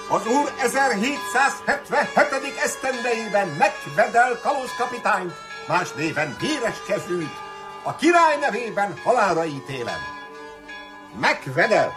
Az úr 1777. esztendejében megvedel kalózkapitányt, más néven Véreskezőt, a király nevében halálra ítélem. Megvedel!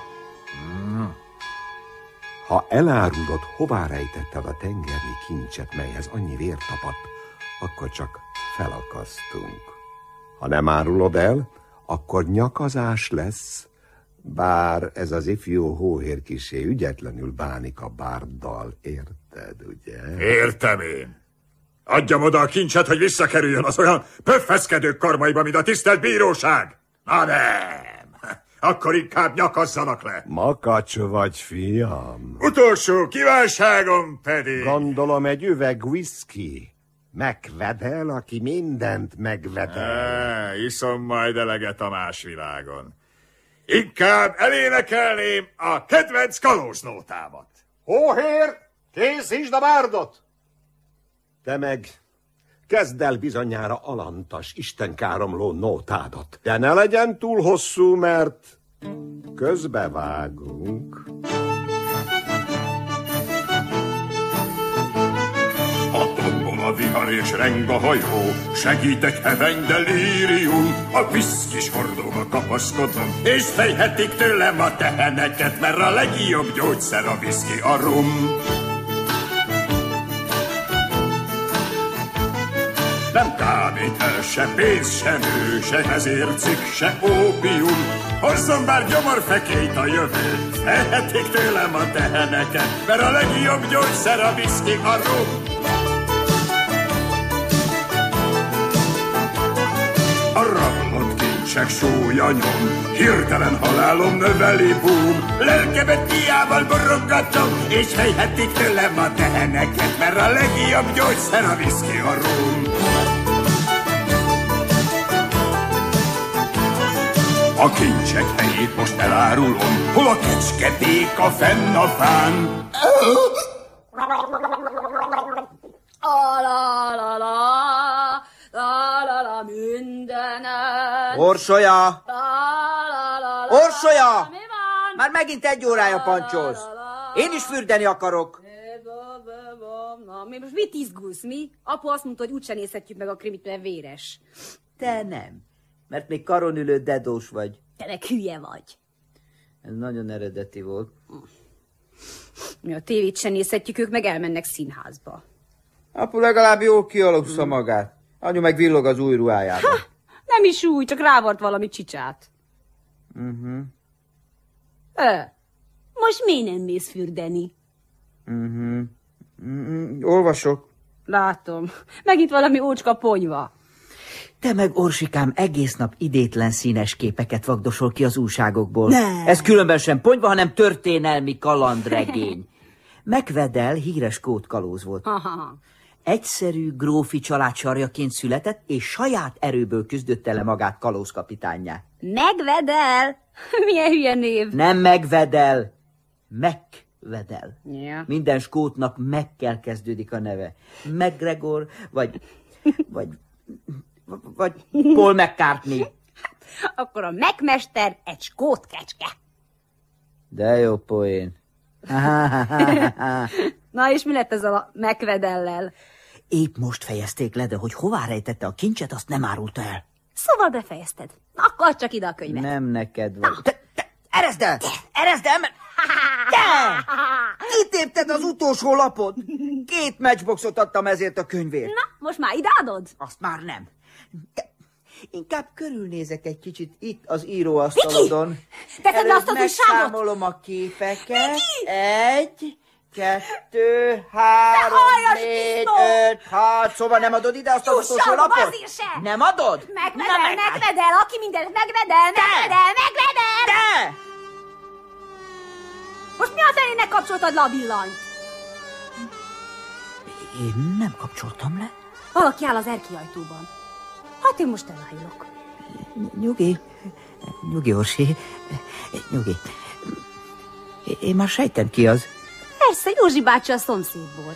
Ha elárulod, hová rejtetted a tengerni kincset, melyhez annyi vér tapadt, akkor csak felakasztunk. Ha nem árulod el, akkor nyakazás lesz, bár ez az ifjú hóhér kissé ügyetlenül bánik a bárddal, érted, ugye? Értem én. Adjam oda a kincset, hogy visszakerüljön az olyan pöffeszkedők karmaiba, mint a tisztelt bíróság. Na nem. Akkor inkább nyakazzanak le. Makacs vagy, fiam. Utolsó kívánságom pedig... Gondolom egy üveg whisky. Megvedel, aki mindent megvedel. Iszom majd eleget a más világon. Inkább elénekelném a kedvenc kalóznótámat. Hóhér, készítsd a bárdot! Te meg kezd el bizonyára alantas, istenkáromló nótádat. De ne legyen túl hosszú, mert közbevágunk. Hatomból a vihar és reng a hajó, segítek heveny delírium, a viszkis hordóba kapaszkodom, és fejhetik tőlem a teheneket, mert a legjobb gyógyszer a viszki a rum. Nem kábít el se pénz, se nő, se ezércik, se ópium. Hozzon bár gyomorfekélyt a jövő, vehetik tőlem a teheneket, mert a legjobb gyógyszer a viszki a rum. A rablott kincsek súlya nyom, hirtelen halálom növeli búm. Lelkemet hiával borogatom, és vehetik tőlem a teheneket, mert a legjobb gyógyszer a viszki a rum. A kincsek helyét most elárulom, hol a kecskedéka fenn a fán. Orsolya! Orsolya! Már megint 1 órája pancsolsz. Én is fürdeni akarok. Na, most mit izgulsz, mi? Apu azt mondta, hogy úgyse nézhetjük meg a krimit, mert véres. Te nem, mert még karon ülő dedós vagy. Te meg hülye vagy. Ez nagyon eredeti volt. Mi a tévét sem nézhetjük, ők meg elmennek színházba. Apu legalább jól kialussza magát. Anyu meg villog az új ruhájában. Nem is úgy, csak rávart valami csicsát. Most miért nem mész fürdeni? Olvasok. Látom. Megint valami ócska ponyva. Te meg, Orsikám, egész nap idétlen színes képeket vagdosol ki az újságokból. Ne. Ez különben sem ponyva, hanem történelmi kalandregény. Megvedel híres skót kalóz volt. Egyszerű grófi család sarjaként született, és saját erőből küzdötte le magát kalózkapitánnyá. Megvedel? Milyen hülye név. Nem megvedel, megvedel. Yeah. Minden skótnak meg-kel kezdődik a neve. McGregor, vagy Paul McCartney. Akkor a megmester egy skót kecske. De jó poén. Na és mi lett ez a megvedellel? Épp most fejezték le, de hogy hová rejtette a kincset, azt nem árulta el. Szóval befejezted. Akkor csak ide a könyvet. Nem neked vagy. Te, ereszd el! Ereszd el, mert... Te! Kitépted az utolsó lapot! 2 matchboxot adtam ezért a könyvért. Na, most már ide adod? Azt már nem. Inkább körülnézek egy kicsit itt az íróasztalodon. Teszed le azt az újságot? Megszámolom a képeket. Viki! 1, 2, 3, 4, 5, 6. Szóval nem adod ide azt az utolsó lapot? Azért se! Nem adod? Megvedel, aki mindent megvedel. Te! Most mi a fenének kapcsoltad le a villanyt? Én nem kapcsoltam le. Valaki áll az erkélyajtóban. Hát én most elállok. Nyugi, Orsi. Nyugi. Én már sejtem, ki az. Persze, Józsi bácsi a szomszédból.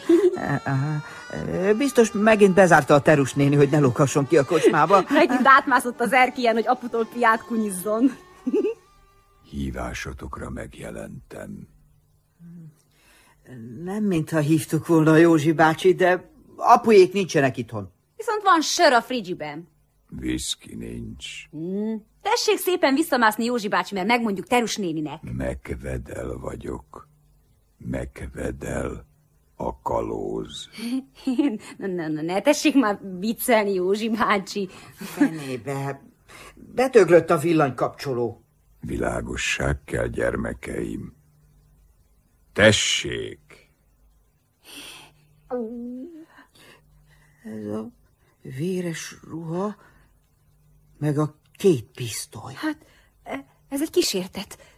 Biztos megint bezárta a Terus néni, hogy ne lókasson ki a kocsmába. Megint átmászott az erkélyen, hogy aputól piát kunyizzon. Hívásotokra megjelentem. Nem mintha hívtuk volna a Józsi bácsi, de apujék nincsenek itthon. Viszont van sör a frigyiben. Viszki nincs. Tessék szépen visszamászni Józsi bácsi, mert megmondjuk Terus néninek. Megvedel vagyok. Megvedel a kalóz. Ne tessék már viccelni, Józsi bácsi. Fenébe, betöglött a villanykapcsoló. Világosság kell, gyermekeim. Tessék! Ez a véres ruha, meg a 2 pisztoly. Hát, ez egy kísértet.